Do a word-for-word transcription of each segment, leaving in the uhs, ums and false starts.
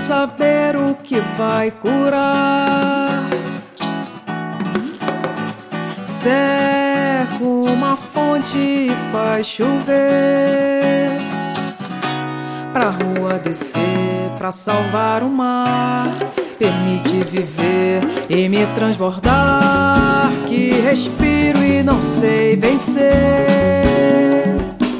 saber o que vai curar. Seca uma fonte e faz chover, pra rua descer, pra salvar o mar. Permite viver e me transbordar, que respiro e não sei vencer.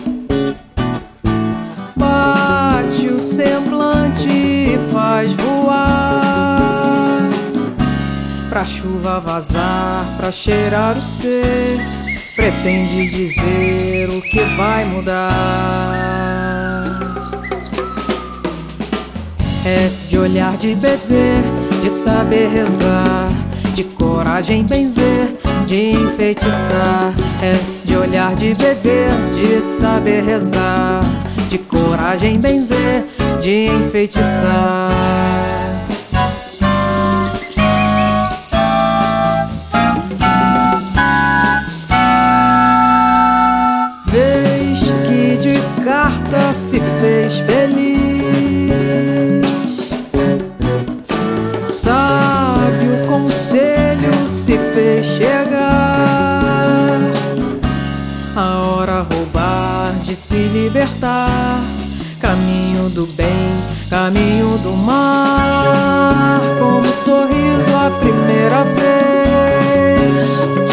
Bate o semblante e faz voar, pra chuva vazar, pra cheirar o ser. Pretende dizer o que vai mudar. É de olhar de beber, de saber rezar, de coragem benzer, de enfeitiçar. É de olhar de beber, de saber rezar, de coragem benzer, de enfeitiçar. Vez que de carta se fez feliz, sábio conselho se fez chegar. A hora roubar de se libertar, caminho do bem, caminho do mar. Como um sorriso a primeira vez,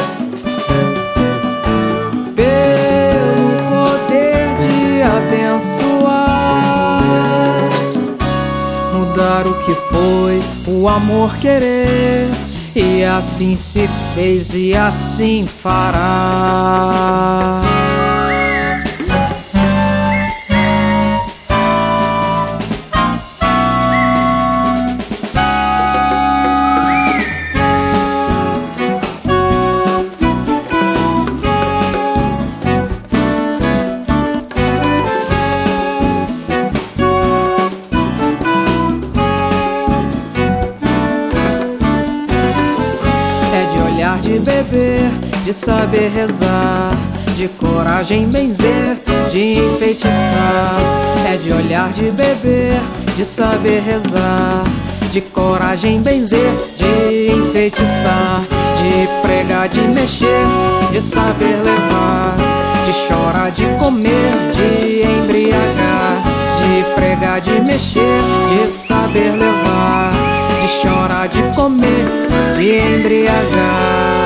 pelo poder de abençoar, mudar o que foi o amor querer. E assim se fez e assim fará. De beber, de saber rezar, de coragem benzer, de enfeitiçar. É de olhar de beber, de saber rezar, de coragem benzer, de enfeitiçar. De pregar, de mexer, de saber levar, de chorar, de comer, de embriagar. De pregar, de mexer, de saber levar, de chorar, de comer, de embriagar.